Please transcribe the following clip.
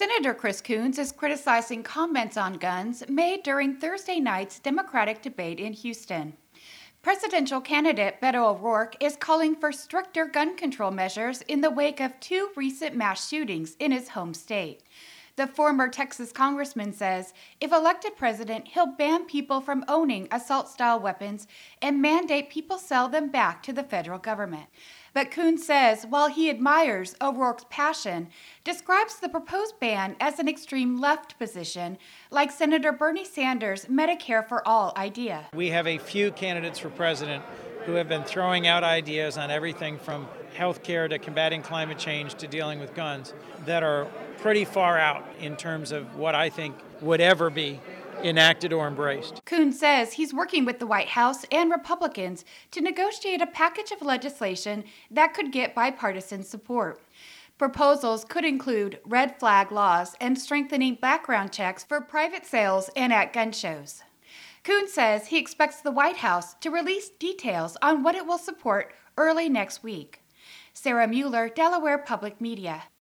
Senator Chris Coons is criticizing comments on guns made during Thursday night's Democratic debate in Houston. Presidential candidate Beto O'Rourke is calling for stricter gun control measures in the wake of two recent mass shootings in his home state. The former Texas congressman says if elected president, he'll ban people from owning assault-style weapons and mandate people sell them back to the federal government. But Coons says while he admires O'Rourke's passion, describes the proposed ban as an extreme left position, like Senator Bernie Sanders' Medicare for All idea. We have a few candidates for president who have been throwing out ideas on everything from health care to combating climate change to dealing with guns that are pretty far out in terms of what I think would ever be enacted or embraced. Coons says he's working with the White House and Republicans to negotiate a package of legislation that could get bipartisan support. Proposals could include red flag laws and strengthening background checks for private sales and at gun shows. Coons says he expects the White House to release details on what it will support early next week. Sarah Mueller, Delaware Public Media.